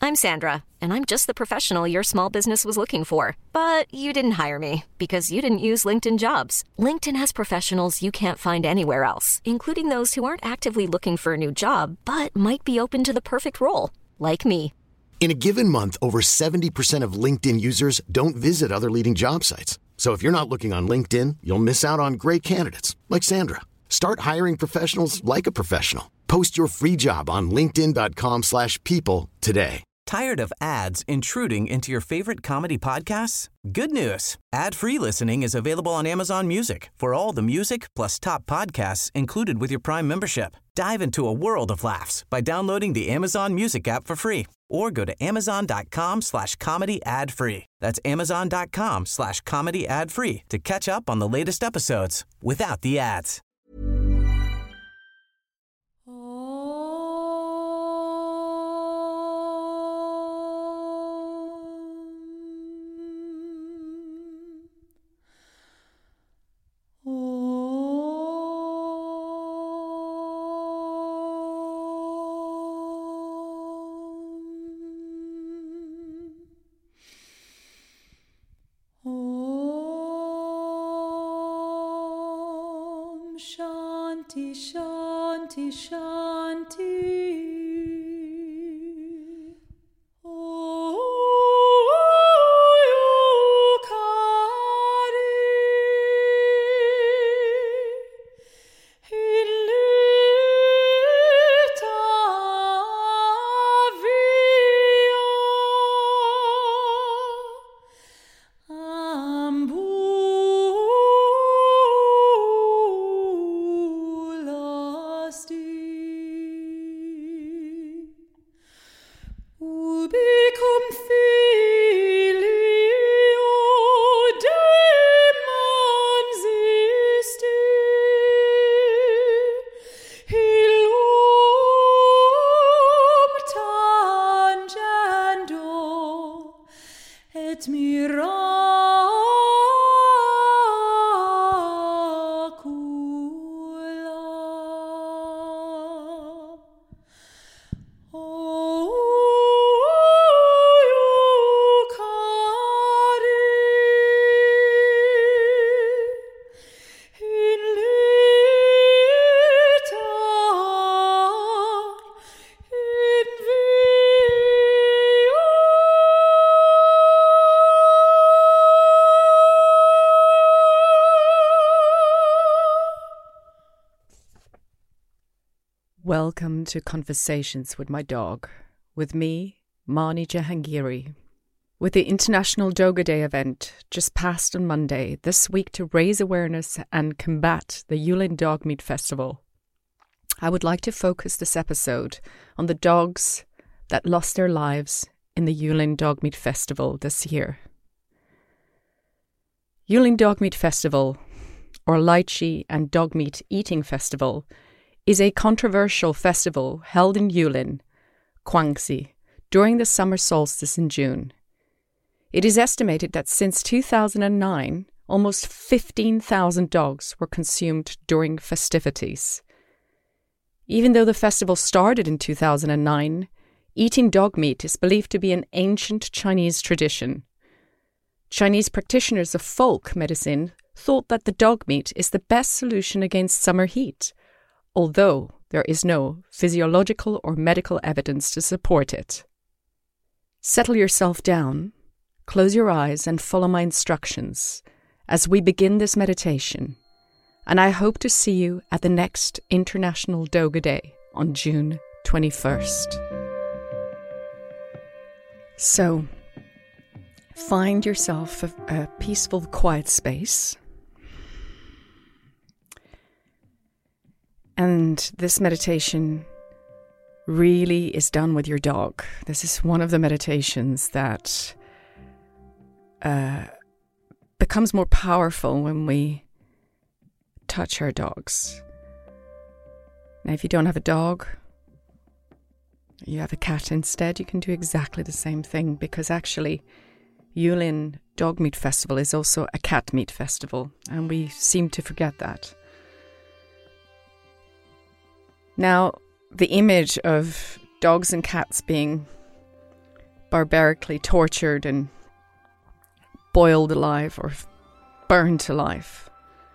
I'm Sandra, and I'm just the professional your small business was looking for. But you didn't hire me because you didn't use LinkedIn Jobs. LinkedIn has professionals you can't find anywhere else, including those who aren't actively looking for a new job, but might be open to the perfect role, like me. In a given month, over 70% of LinkedIn users don't visit other leading job sites. So if you're not looking on LinkedIn, you'll miss out on great candidates like Sandra. Start hiring professionals like a professional. Post your free job on linkedin.com/people today. Tired of ads intruding into your favorite comedy podcasts? Good news. Ad-free listening is available on Amazon Music for all the music plus top podcasts included with your Prime membership. Dive into a world of laughs by downloading the Amazon Music app for free or go to amazon.com/comedy ad-free. That's amazon.com/comedy ad-free to catch up on the latest episodes without the ads. Shanti, Shanti, Shanti. Welcome to Conversations with My Dog, with me, Mani Jahangiri. With the International Doga Day event just passed on Monday this week to raise awareness and combat the Yulin Dog Meat Festival, I would like to focus this episode on the dogs that lost their lives in the Yulin Dog Meat Festival this year. Yulin Dog Meat Festival, or Lychee and Dog Meat Eating Festival, is a controversial festival held in Yulin, Guangxi, during the summer solstice in June. It is estimated that since 2009, almost 15,000 dogs were consumed during festivities. Even though the festival started in 2009, eating dog meat is believed to be an ancient Chinese tradition. Chinese practitioners of folk medicine thought that the dog meat is the best solution against summer heat, although there is no physiological or medical evidence to support it. Settle yourself down, close your eyes and follow my instructions as we begin this meditation, and I hope to see you at the next International Doga Day on June 21st. So, find yourself a peaceful, quiet space. And this meditation really is done with your dog. This is one of the meditations that becomes more powerful when we touch our dogs. Now, if you don't have a dog, you have a cat instead, you can do exactly the same thing, because actually Yulin Dog Meat Festival is also a cat meat festival, and we seem to forget that. Now, the image of dogs and cats being barbarically tortured and boiled alive or burned to life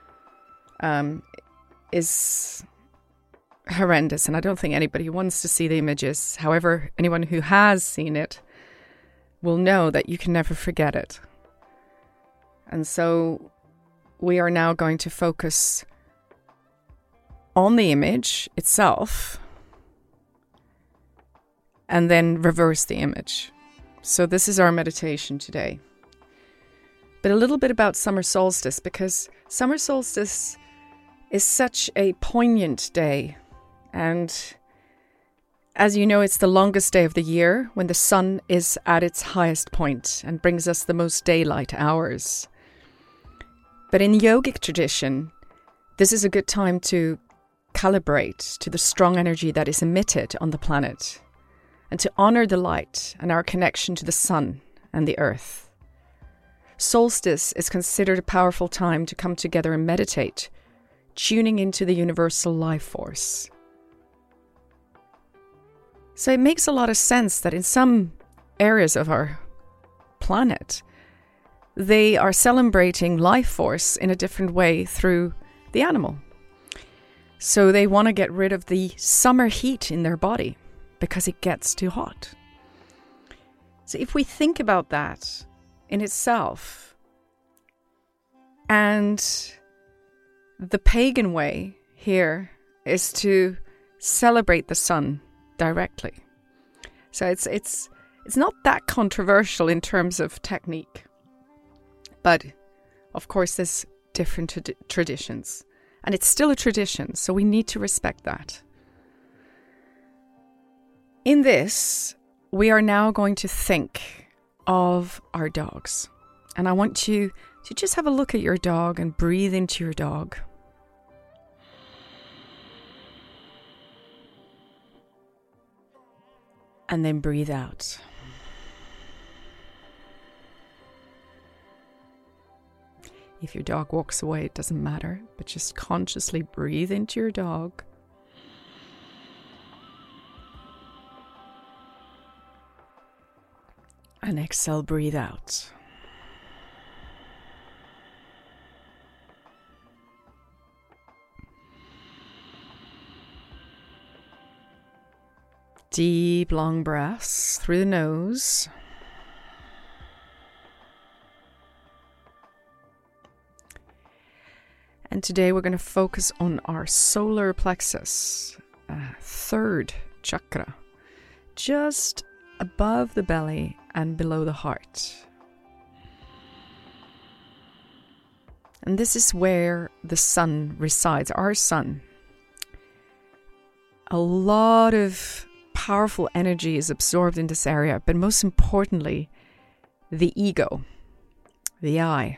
is horrendous. And I don't think anybody wants to see the images. However, anyone who has seen it will know that you can never forget it. And so we are now going to focus on the image itself and then reverse the image. So this is our meditation today. But a little bit about summer solstice, because summer solstice is such a poignant day. And as you know, it's the longest day of the year when the sun is at its highest point and brings us the most daylight hours. But in yogic tradition, this is a good time to calibrate to the strong energy that is emitted on the planet and to honor the light and our connection to the sun and the earth. Solstice is considered a powerful time to come together and meditate, tuning into the universal life force. So it makes a lot of sense that in some areas of our planet, they are celebrating life force in a different way through the animal. So they want to get rid of the summer heat in their body because it gets too hot. So if we think about that in itself, and the pagan way here is to celebrate the sun directly. So it's not that controversial in terms of technique. But of course there's different traditions. And it's still a tradition, so we need to respect that. In this, we are now going to think of our dogs. And I want you to just have a look at your dog and breathe into your dog. And then breathe out. If your dog walks away, it doesn't matter, but just consciously breathe into your dog. And exhale, breathe out. Deep, long breaths through the nose. And today we're going to focus on our solar plexus, third chakra, just above the belly and below the heart. And this is where the sun resides, our sun. A lot of powerful energy is absorbed in this area, but most importantly, the ego, the I.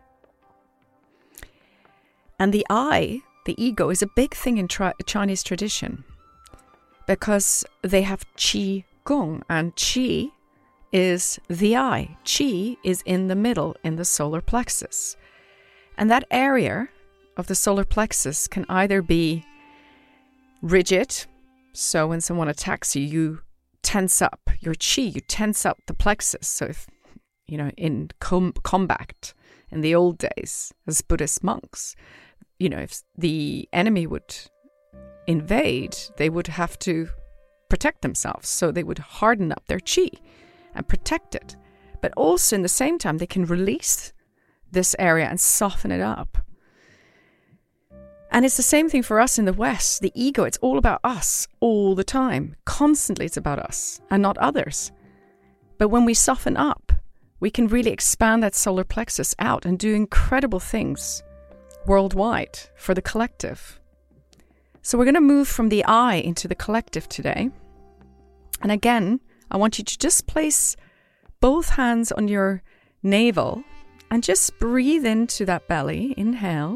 And the I, the ego, is a big thing in Chinese tradition because they have Qi Gong, and Qi is the I. Qi is in the middle, in the solar plexus. And that area of the solar plexus can either be rigid, so when someone attacks you, you tense up your Qi, you tense up the plexus. So if, in combat in the old days as Buddhist monks, if the enemy would invade, they would have to protect themselves. So they would harden up their Qi and protect it. But also in the same time, they can release this area and soften it up. And it's the same thing for us in the West. The ego, it's all about us all the time. Constantly it's about us and not others. But when we soften up, we can really expand that solar plexus out and do incredible things worldwide for the collective. So we're going to move from the I into the collective today. And again, I want you to just place both hands on your navel and just breathe into that belly. Inhale.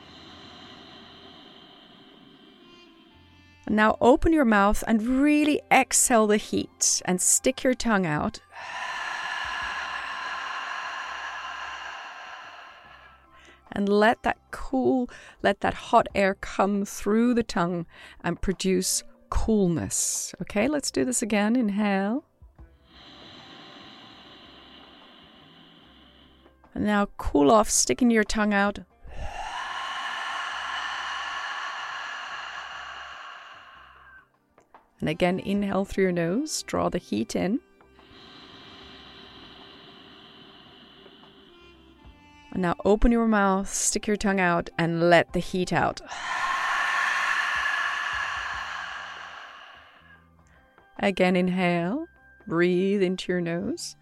And now open your mouth and really exhale the heat and stick your tongue out. And let that hot air come through the tongue and produce coolness. Okay, let's do this again. Inhale. And now cool off, sticking your tongue out. And again, inhale through your nose, draw the heat in. And now open your mouth, stick your tongue out, and let the heat out. Again, inhale, breathe into your nose.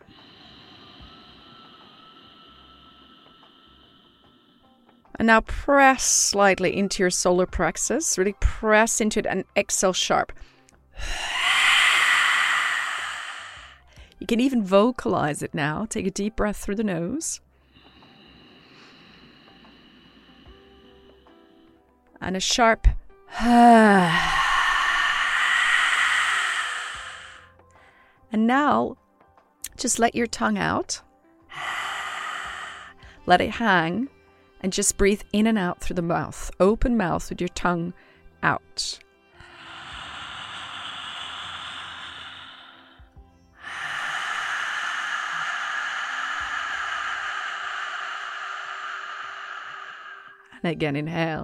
And now press slightly into your solar plexus, really press into it and exhale sharp. You can even vocalize it now. Take a deep breath through the nose. And a sharp And now just let your tongue out. Let it hang and just breathe in and out through the mouth. Open mouth with your tongue out. And again, inhale.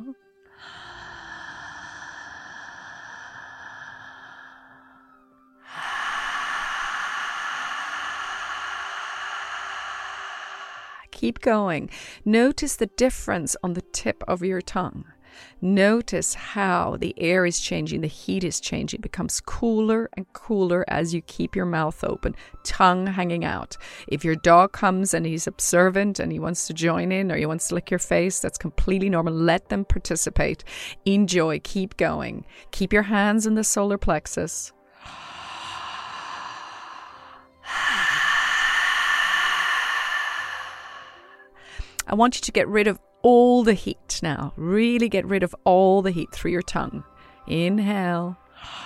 Keep going. Notice the difference on the tip of your tongue. Notice how the air is changing, the heat is changing. It becomes cooler and cooler as you keep your mouth open, tongue hanging out. If your dog comes and he's observant and he wants to join in or he wants to lick your face, that's completely normal. Let them participate. Enjoy. Keep going. Keep your hands in the solar plexus. I want you to get rid of all the heat now. Really get rid of all the heat through your tongue. Inhale.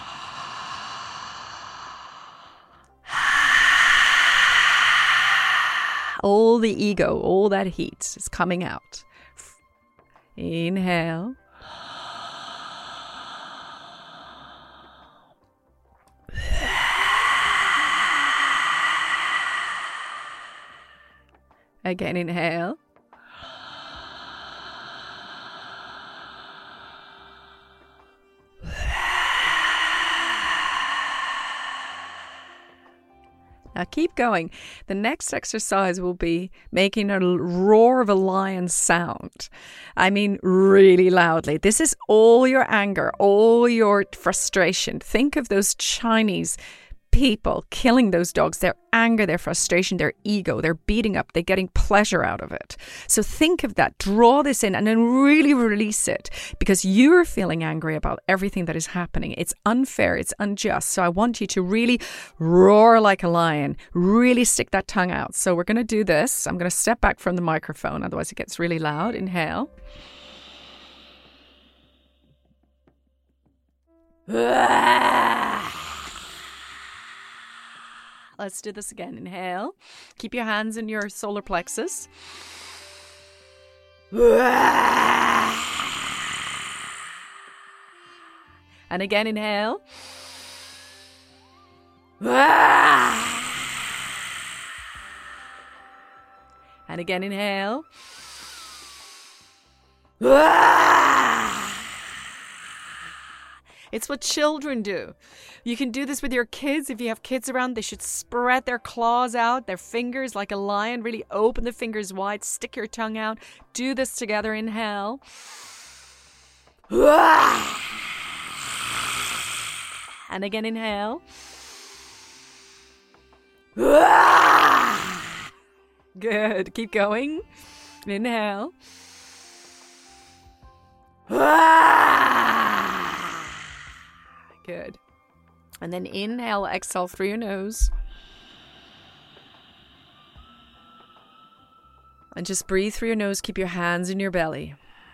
All the ego, all that heat is coming out. Inhale. Again, inhale. Now keep going. The next exercise will be making a roar of a lion sound. I mean, really loudly. This is all your anger, all your frustration. Think of those Chinese people killing those dogs, their anger, their frustration, their ego, they're beating up, they're getting pleasure out of it. So think of that, draw this in and then really release it because you're feeling angry about everything that is happening. It's unfair, it's unjust. So I want you to really roar like a lion, really stick that tongue out. So we're going to do this. I'm going to step back from the microphone, otherwise it gets really loud. Inhale. Let's do this again. Inhale. Keep your hands in your solar plexus. And again, inhale. And again, inhale. It's what children do. You can do this with your kids. If you have kids around, they should spread their claws out, their fingers like a lion. Really open the fingers wide. Stick your tongue out. Do this together. Inhale. And again, inhale. Good. Keep going. Inhale. Good. And then inhale, exhale through your nose. And just breathe through your nose. Keep your hands in your belly.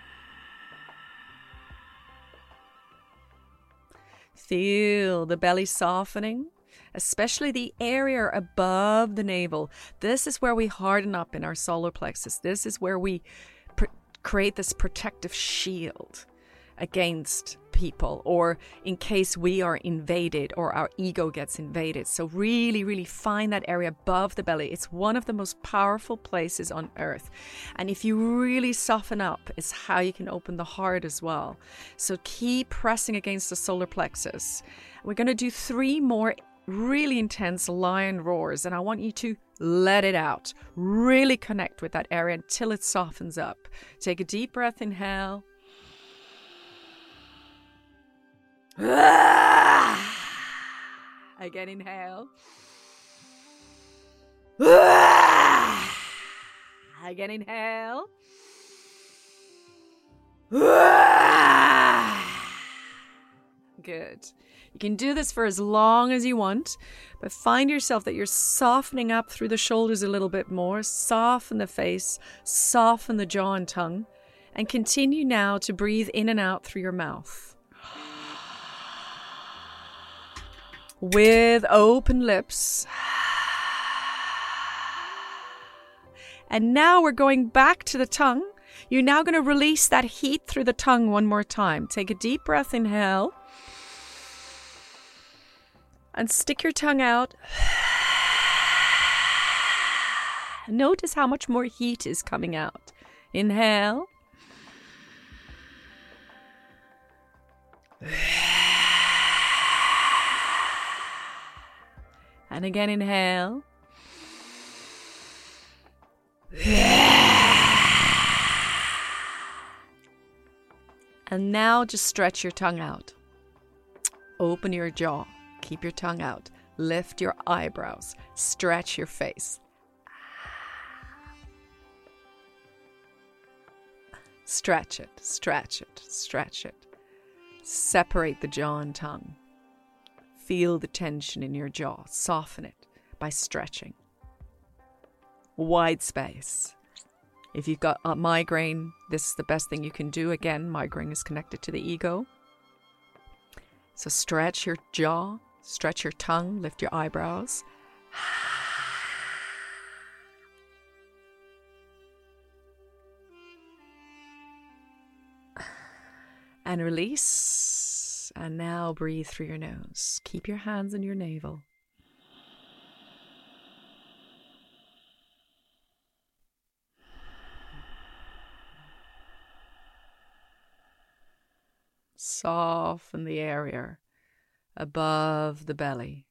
Feel the belly softening, especially the area above the navel. This is where we harden up in our solar plexus. This is where we create this protective shield. against people, or in case we are invaded or our ego gets invaded. So really, really find that area above the belly. It's one of the most powerful places on earth. And if you really soften up, it's how you can open the heart as well. So keep pressing against the solar plexus. We're going to do 3 more really intense lion roars, and I want you to let it out. Really connect with that area until it softens up. Take a deep breath, inhale. Again, inhale. Again, inhale. Good. You can do this for as long as you want, but find yourself that you're softening up through the shoulders a little bit more. Soften the face, soften the jaw and tongue, and continue now to breathe in and out through your mouth. With open lips. And now we're going back to the tongue. You're now going to release that heat through the tongue one more time. Take a deep breath, inhale. And stick your tongue out. Notice how much more heat is coming out. Inhale. And again, inhale. And now just stretch your tongue out. Open your jaw. Keep your tongue out. Lift your eyebrows. Stretch your face. Stretch it, stretch it, stretch it. Separate the jaw and tongue. Feel the tension in your jaw. Soften it by stretching. Wide space. If you've got a migraine, this is the best thing you can do. Again, migraine is connected to the ego. So stretch your jaw, stretch your tongue, lift your eyebrows. And release. And now breathe through your nose. Keep your hands on your navel. Soften the area above the belly.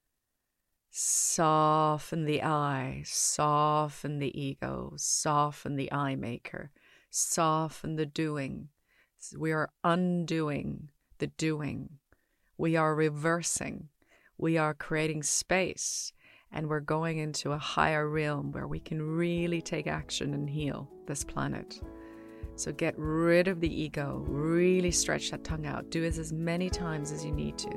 Soften the eye. Soften the ego. Soften the eye maker. Soften the doing. We are undoing the doing. We are reversing. We are creating space. And we're going into a higher realm where we can really take action and heal this planet. So get rid of the ego. Really stretch that tongue out. Do it as many times as you need to.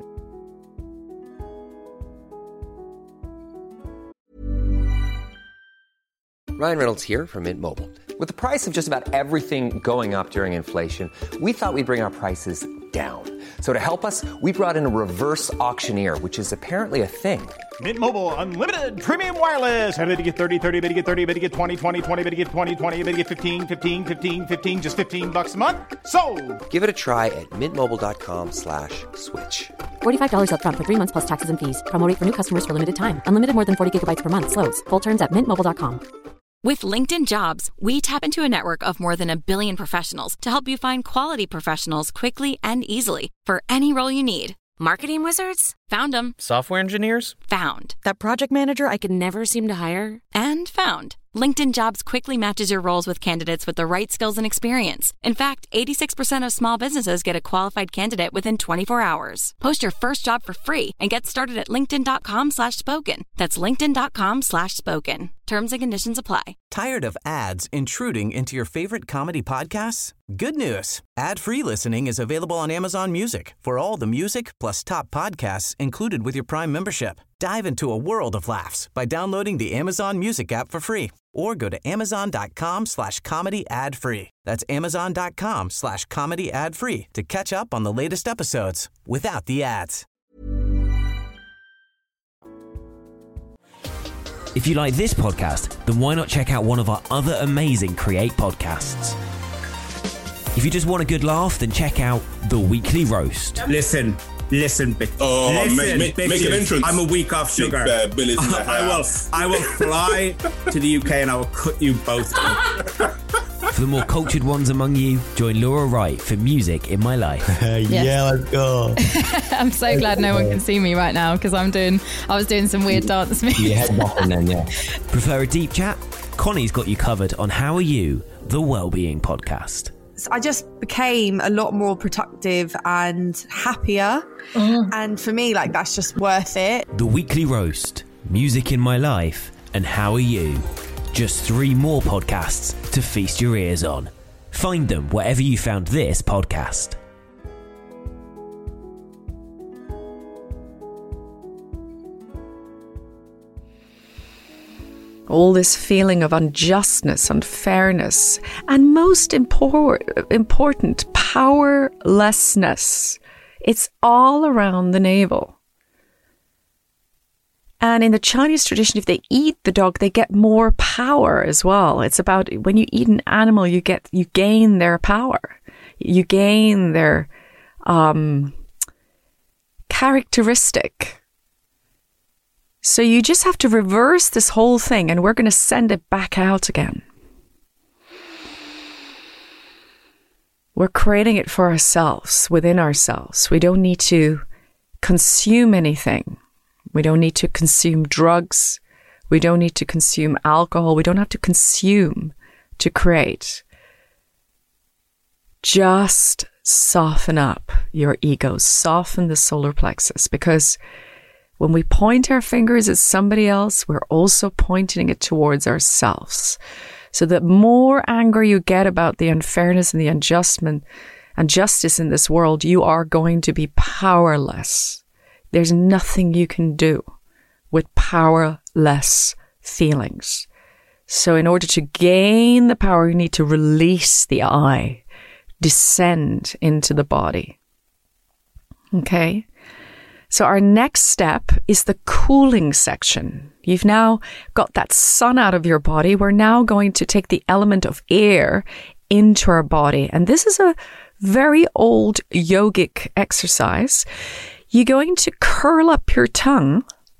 Ryan Reynolds here from Mint Mobile. With the price of just about everything going up during inflation, we thought we'd bring our prices down. So to help us, we brought in a reverse auctioneer, which is apparently a thing. Mint Mobile Unlimited Premium Wireless. How to get 30, 30, how to get 30, how to get 20, 20, 20, how to get 20, 20, how to get 15, 15, 15, 15, just $15 a month? Sold! Give it a try at mintmobile.com/switch. $45 up front for 3 months plus taxes and fees. Promo rate for new customers for limited time. Unlimited more than 40 gigabytes per month. Slows full terms at mintmobile.com. With LinkedIn Jobs, we tap into a network of more than 1 billion professionals to help you find quality professionals quickly and easily for any role you need. Marketing wizards? Found them. Software engineers? Found. That project manager I could never seem to hire? And found. LinkedIn Jobs quickly matches your roles with candidates with the right skills and experience. In fact, 86% of small businesses get a qualified candidate within 24 hours. Post your first job for free and get started at linkedin.com/spoken. That's linkedin.com/spoken. Terms and conditions apply. Tired of ads intruding into your favorite comedy podcasts? Good news. Ad-free listening is available on Amazon Music for all the music plus top podcasts included with your Prime membership. Dive into a world of laughs by downloading the Amazon Music app for free or go to amazon.com/comedy ad-free. That's amazon.com/comedy ad-free to catch up on the latest episodes without the ads. If you like this podcast, then why not check out one of our other amazing Create podcasts? If you just want a good laugh, then check out The Weekly Roast. Listen, bitch. Oh, make an entrance. I'm a week off sugar. Billy's in the house. I will fly to the UK and I will cut you both down. For the more cultured ones among you, join Laura Wright for Music in My Life. Yeah, let's go. I'm so glad no one can see me right now because I was doing some weird dance moves. Your head bopping then, yeah. Prefer a deep chat? Connie's got you covered on How Are You, the Wellbeing Podcast. I just became a lot more productive and happier. And for me, like, that's just worth it. The Weekly Roast, Music in My Life, and How Are You? Just 3 more podcasts to feast your ears on. Find them wherever you found this podcast. All this feeling of unjustness, unfairness, and most important, powerlessness. It's all around the navel. And in the Chinese tradition, if they eat the dog, they get more power as well. It's about when you eat an animal, you gain their power. You gain their characteristic. So you just have to reverse this whole thing, and we're going to send it back out again. We're creating it for ourselves, within ourselves. We don't need to consume anything. We don't need to consume drugs. We don't need to consume alcohol. We don't have to consume to create. Just soften up your ego. Soften the solar plexus, because when we point our fingers at somebody else, we're also pointing it towards ourselves. So the more anger you get about the unfairness and the injustice in this world, you are going to be powerless. There's nothing you can do with powerless feelings. So in order to gain the power, you need to release the I, descend into the body. Okay? So our next step is the cooling section. You've now got that sun out of your body. We're now going to take the element of air into our body. And this is a very old yogic exercise. You're going to curl up your tongue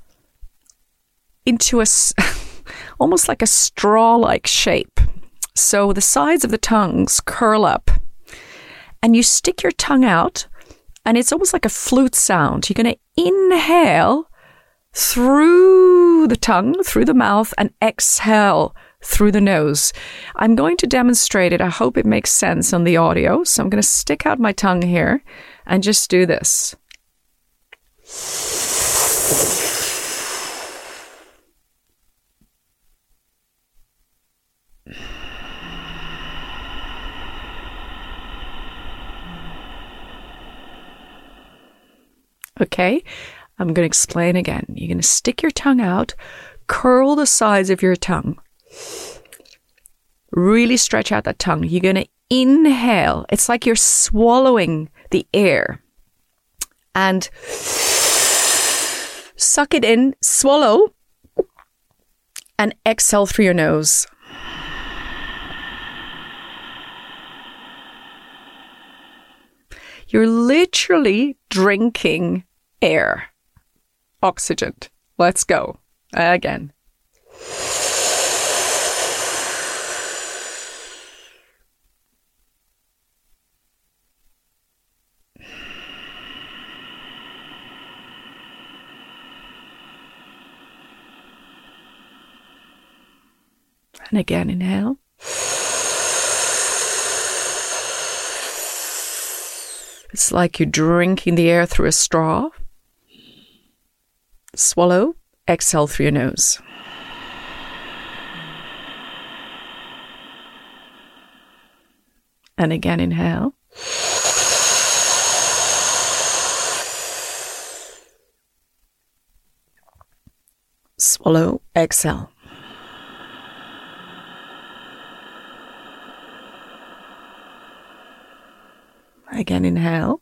into almost like a straw-like shape. So the sides of the tongues curl up, and you stick your tongue out, and it's almost like a flute sound. You're going to inhale through the tongue, through the mouth, and exhale through the nose. I'm going to demonstrate it. I hope it makes sense on the audio. So I'm going to stick out my tongue here and just do this. Okay, I'm going to explain again. You're going to stick your tongue out, curl the sides of your tongue, really stretch out that tongue. You're going to inhale. It's like you're swallowing the air. And suck it in, swallow, and exhale through your nose. You're literally drinking air, oxygen. Let's go. Again. And again, inhale. It's like you're drinking the air through a straw. Swallow, exhale through your nose. And again, inhale. Swallow, exhale. Again, inhale.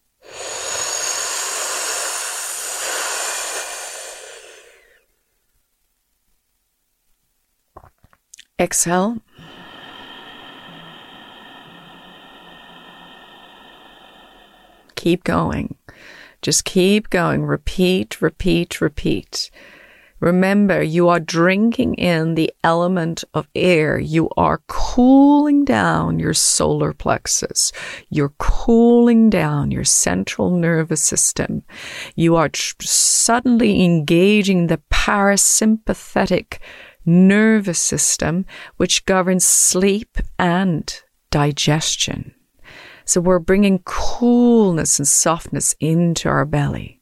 Exhale. Keep going. Just keep going. Repeat, repeat, repeat. Remember, you are drinking in the element of air. You are cooling down your solar plexus. You're cooling down your central nervous system. You are suddenly engaging the parasympathetic nervous system, which governs sleep and digestion. So we're bringing coolness and softness into our belly.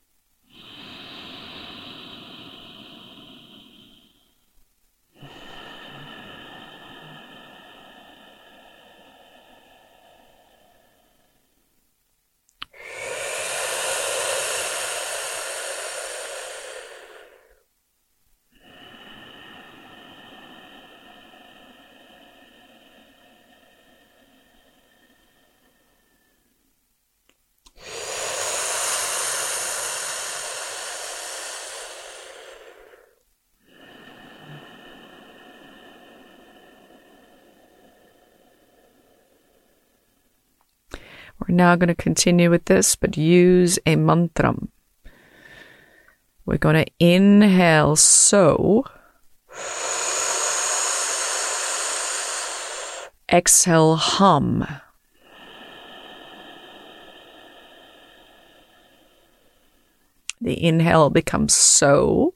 We're now going to continue with this, but use a mantra. We're going to inhale so. Exhale hum. The inhale becomes so.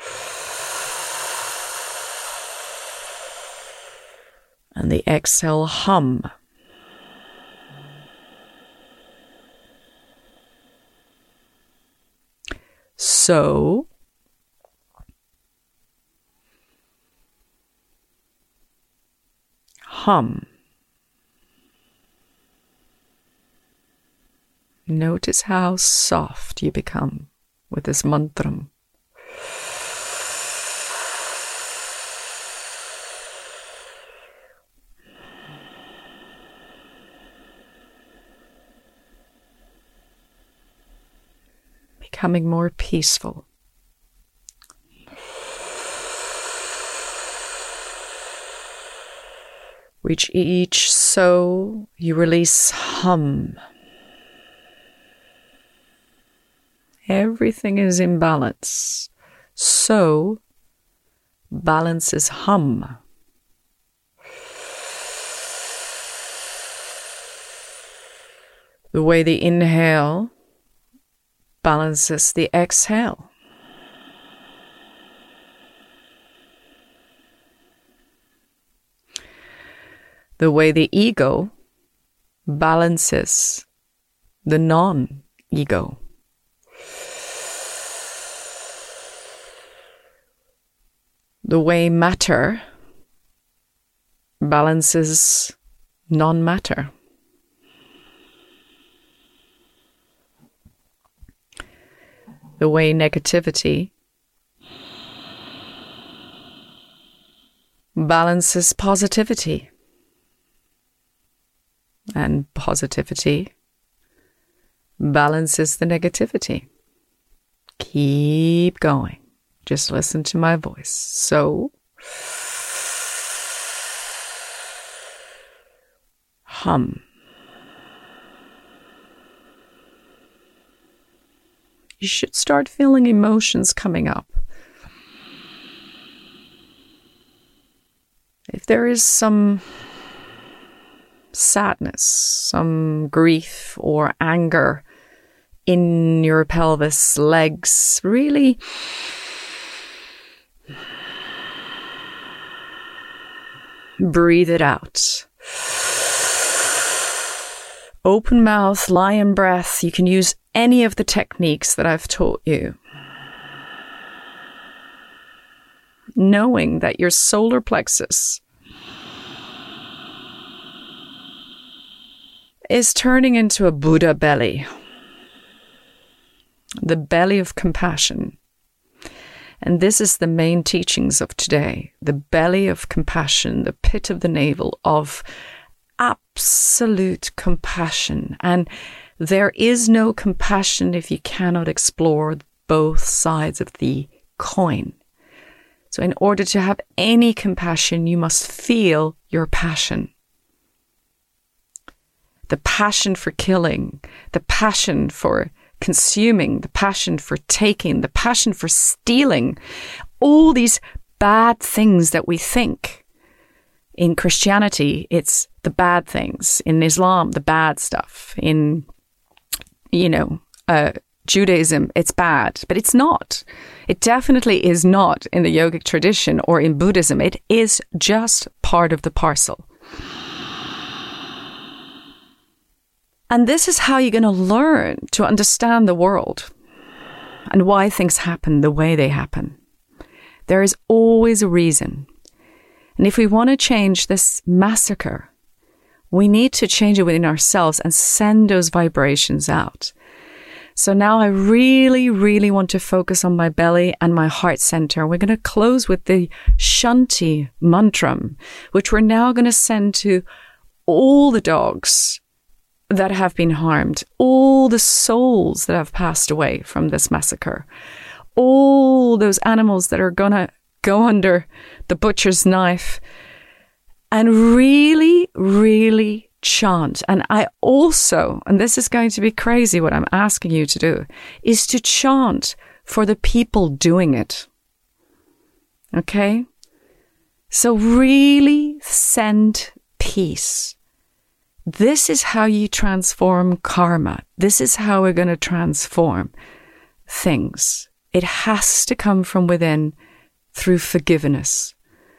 And the exhale hum. So, hum. Notice how soft you become with this mantra. Becoming more peaceful. With each so, you release hum. Everything is in balance. So, balance is hum. The way the inhale balances the exhale. The way the ego balances the non-ego. The way matter balances non-matter. The way negativity balances positivity. And positivity balances the negativity. Keep going. Just listen to my voice. So, hum. You should start feeling emotions coming up. If there is some sadness, some grief or anger in your pelvis, legs, really breathe it out. Open mouth, lion breath. You can use any of the techniques that I've taught you. Knowing that your solar plexus is turning into a Buddha belly. The belly of compassion. And this is the main teachings of today. The belly of compassion, the pit of the navel of absolute compassion. And there is no compassion if you cannot explore both sides of the coin. So in order to have any compassion, you must feel your passion. the passion for killing, the passion for consuming, the passion for taking, the passion for stealing, all these bad things that we think. In Christianity, it's the bad things. In Islam, the bad stuff. In, Judaism, it's bad. But it's not. It definitely is not in the yogic tradition or in Buddhism. It is just part of the parcel. And this is how you're going to learn to understand the world and why things happen the way they happen. There is always a reason. And if we want to change this massacre, we need to change it within ourselves and send those vibrations out. So now I really, really want to focus on my belly and my heart center. We're going to close with the Shanti mantra, which we're now going to send to all the dogs that have been harmed, all the souls that have passed away from this massacre, all those animals that are going to go under the butcher's knife, and really, really chant. And I also, and this is going to be crazy what I'm asking you to do, is to chant for the people doing it. Okay? So really send peace. This is how you transform karma. This is how we're going to transform things. It has to come from within through forgiveness.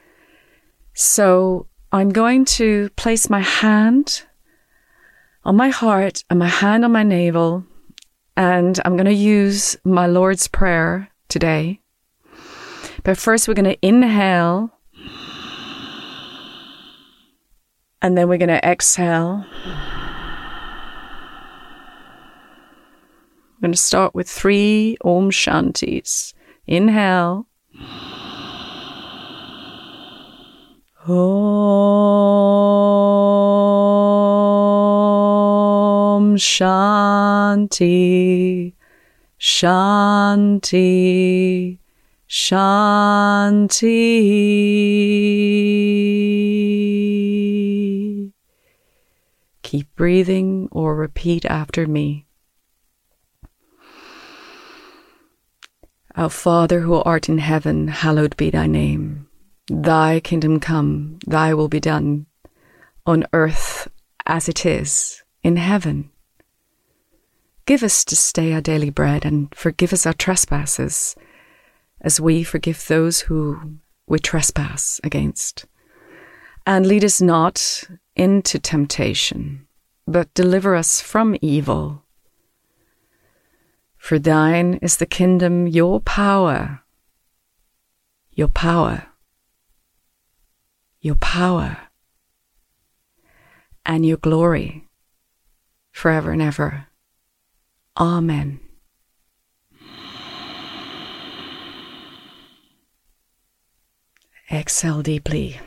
So I'm going to place my hand on my heart and my hand on my navel, and I'm going to use my Lord's Prayer today. But first we're going to inhale, and then we're going to exhale. I'm going to start with 3 Om Shantis. Inhale. Om Shanti, Shanti, Shanti. Keep breathing or repeat after me. Our Father who art in heaven, hallowed be thy name. Thy kingdom come, thy will be done, on earth as it is in heaven. Give us this day our daily bread, and forgive us our trespasses, as we forgive those who we trespass against. And lead us not into temptation, but deliver us from evil. For thine is the kingdom, your power, your power, your power, and your glory, forever and ever. Amen. Exhale deeply.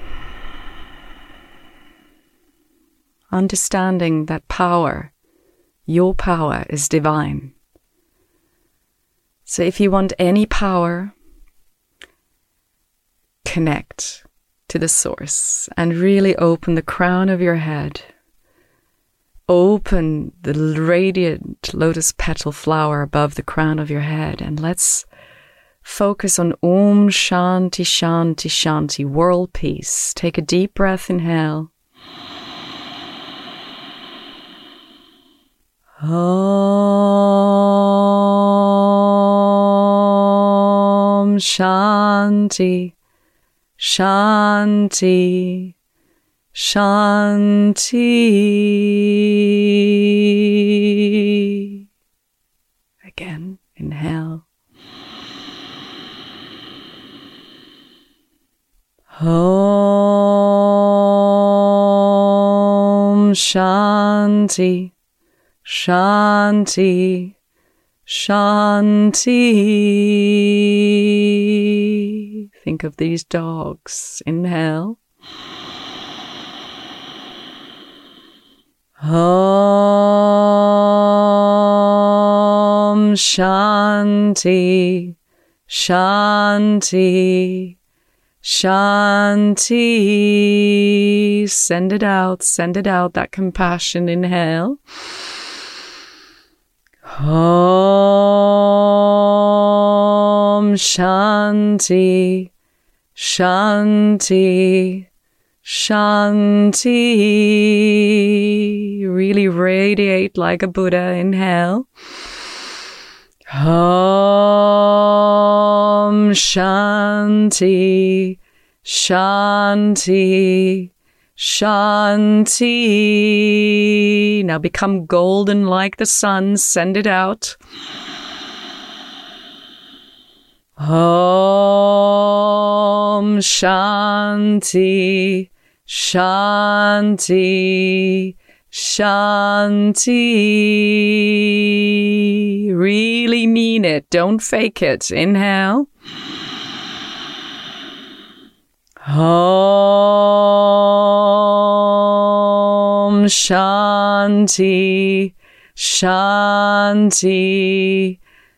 Understanding that power, your power, is divine. So if you want any power, connect to the source and really open the crown of your head. Open the radiant lotus petal flower above the crown of your head, and let's focus on Om Shanti Shanti Shanti, world peace. Take a deep breath, inhale. Om Shanti Shanti Shanti. Again, inhale. Om Shanti Shanti Shanti. Think of these dogs. Inhale. Om Shanti Shanti Shanti. Send it out, that compassion. Inhale. Om Shanti, Shanti, Shanti. Really radiate like a Buddha. Inhale. Om Shanti, Shanti, Shanti. Now become golden like the sun. Send it out. Om Shanti, Shanti, Shanti. Really mean it. Don't fake it. Inhale. Om Shanti, Shanti,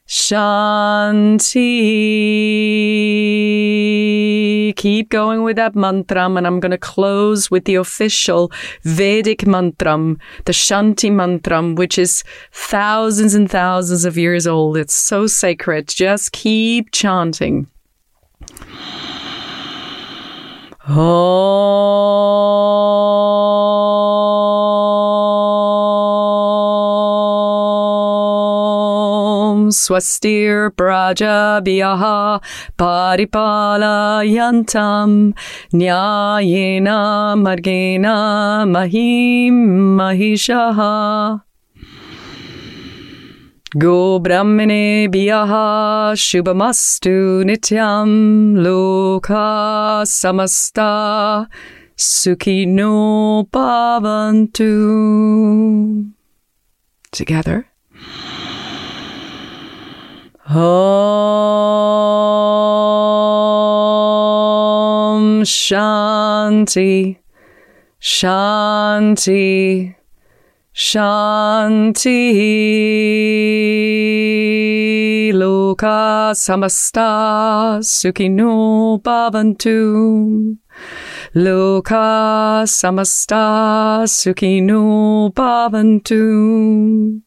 Shanti. Keep going with that mantram, and I'm going to close with the official Vedic mantram, the Shanti mantram, which is thousands and thousands of years old. It's so sacred. Just keep chanting. Om Swastir Prajabhyaha Paripalayantam Nyayena Margena Mahim Mahishaha Go Brahmane Bhyaha Shubhamastu Nityam Loka Samasta Sukhino Bhavantu. Together. Om Shanti, Shanti, Shanti. Loka samasta sukhino bhavantu. Loka samasta sukhino bhavantu.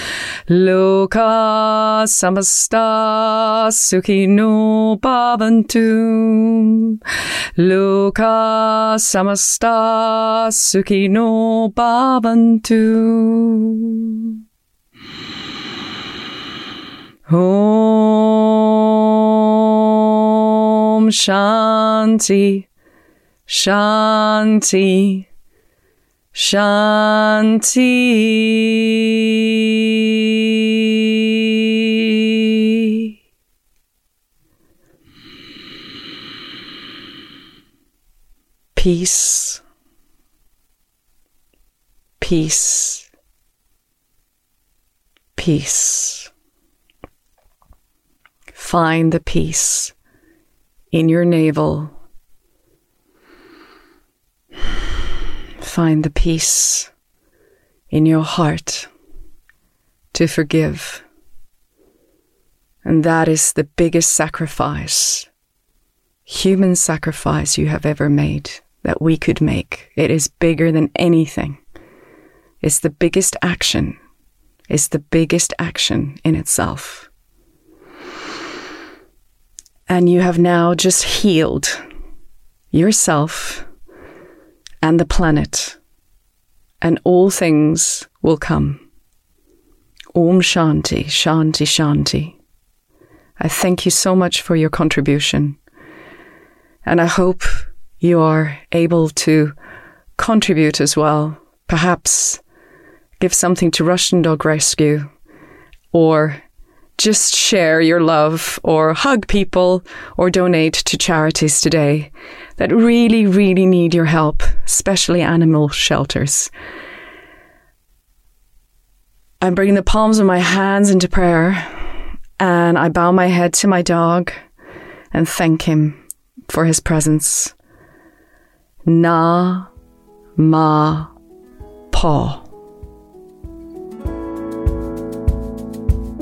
Loka samasta sukhino bhavantu. Loka samasta sukhino bhavantu. Om Shanti, Shanti, Shanti. Peace, peace, peace. Find the peace in your navel. Find the peace in your heart to forgive. And that is the biggest sacrifice, human sacrifice you have ever made, that we could make. It is bigger than anything. It's the biggest action. It's the biggest action in itself. And you have now just healed yourself and the planet, and all things will come. Om Shanti, Shanti, Shanti. I thank you so much for your contribution, and I hope you are able to contribute as well. Perhaps give something to Russian Dog Rescue, or just share your love, or hug people, or donate to charities today that really, really need your help, especially animal shelters. I'm bringing the palms of my hands into prayer, and I bow my head to my dog and thank him for his presence. Na, ma, pa.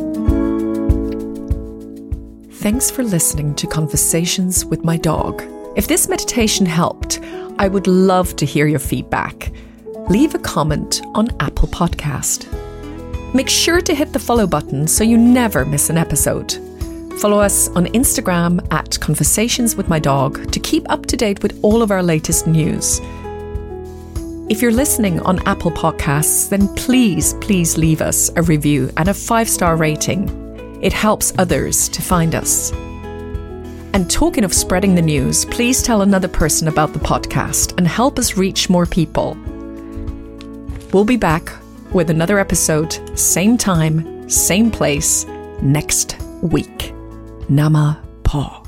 Thanks for listening to Conversations with My Dog. If this meditation helped, I would love to hear your feedback. Leave a comment on Apple Podcast. Make sure to hit the follow button so you never miss an episode. Follow us on Instagram at Conversations with My Dog to keep up to date with all of our latest news. If you're listening on Apple Podcasts, then please leave us a review and a 5-star rating. It helps others to find us. And talking of spreading the news, please tell another person about the podcast and help us reach more people. We'll be back with another episode, same time, same place, next week. Nama Pa.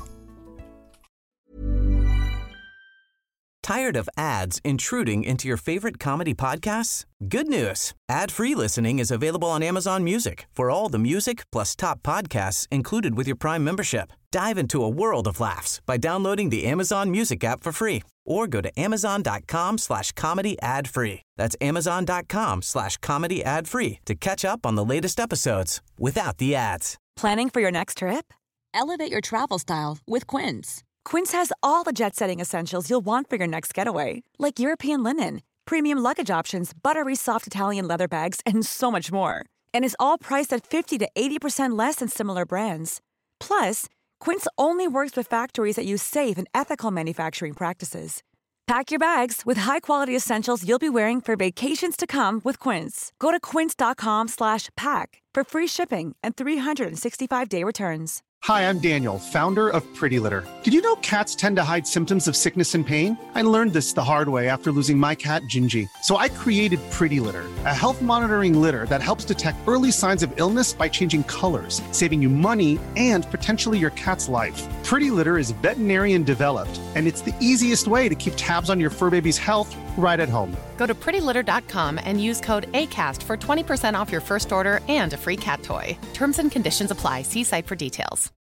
Tired of ads intruding into your favorite comedy podcasts? Good news. Ad-free listening is available on Amazon Music for all the music plus top podcasts included with your Prime membership. Dive into a world of laughs by downloading the Amazon Music app for free or go to amazon.com/comedy ad-free. That's amazon.com/comedy ad-free to catch up on the latest episodes without the ads. Planning for your next trip? Elevate your travel style with Quince. Quince has all the jet-setting essentials you'll want for your next getaway, like European linen, premium luggage options, buttery soft Italian leather bags, and so much more. And is all priced at 50 to 80% less than similar brands. Plus, Quince only works with factories that use safe and ethical manufacturing practices. Pack your bags with high-quality essentials you'll be wearing for vacations to come with Quince. Go to quince.com/pack for free shipping and 365-day returns. Hi, I'm Daniel, founder of Pretty Litter. Did you know cats tend to hide symptoms of sickness and pain? I learned this the hard way after losing my cat, Gingy. So I created Pretty Litter, a health monitoring litter that helps detect early signs of illness by changing colors, saving you money and potentially your cat's life. Pretty Litter is veterinarian developed, and it's the easiest way to keep tabs on your fur baby's health right at home. Go to prettylitter.com and use code ACAST for 20% off your first order and a free cat toy. Terms and conditions apply. See site for details.